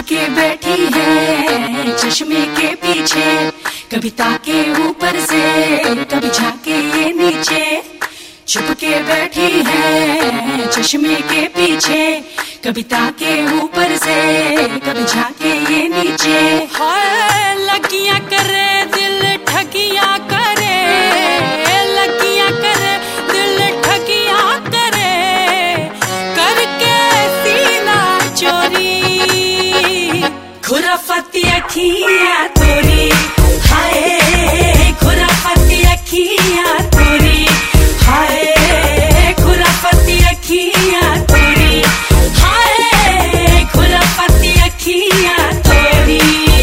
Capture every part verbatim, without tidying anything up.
के बैठी है चश्मे के पीछे, कभी ताके ऊपर से कभी झाके ये नीचे। छुप के बैठी है चश्मे के पीछे, कभी ताके ऊपर से कभी झाके ये नीचे। हाय लगियां करे दिल ठगियां करे, लगियां करे दिल ठगियां करे, करके सीना चोरी खुराफती अखियां तोरी। हाय खुराफती अखियां तोरी, हाय खुराफती अखियां तोरी, हाय खुराफती अखियां तोरी।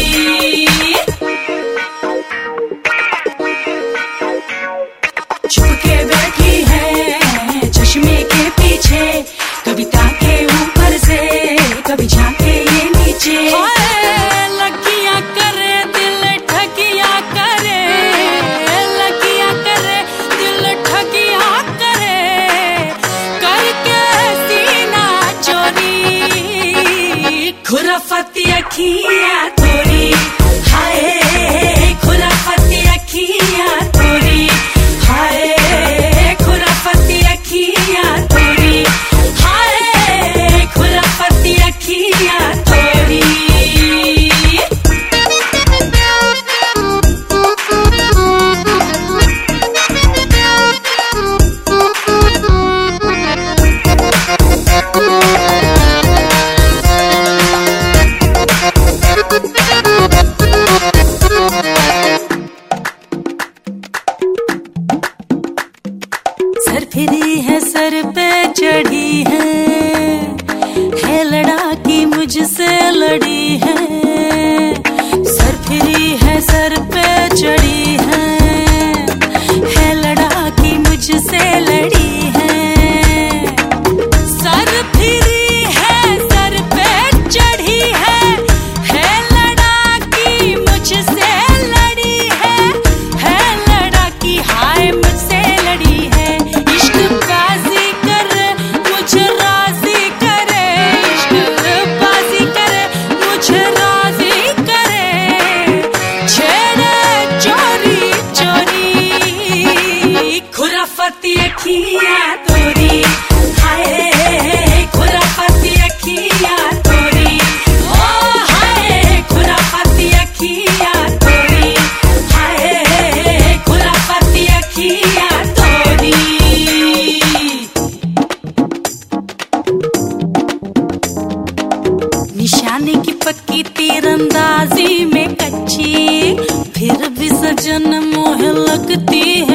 छुप के बैठी है चश्मे के पीछे, कभी ताके ऊपर से कभी झाके ये नीचे। लगियां करे दिल ठगियां करे, लगियां करे दिल ठगियां करे, करके सीना चोरी खुराफती अखियां तोरी। हाय खुराफती अखियां तोरी, हाय खुराफती अखियां तोरी, हाय खुराफती अखियां तोरी। सर फिरी है सर पे चढ़ी है, है लड़ाकी मुझसे लड़ी है। सर फिरी है सर पे चढ़ी है, है लड़ाकी मुझसे लड़ी है। सर फिरी है सर पे चढ़ी है, है लड़ाकी मुझसे लड़ी है, है लड़ाकी हाय मुझसे लड़ी है। खुराफती अखियां तोरी, हाय खुराफती अखियां तोरी, ओ हाय खुराफती अखियां तोरी, हाय खुराफती अखियां तोरी। निशाने की पक्की तीरंदाजी में कच्ची, फिर भी सजन मोह लगती है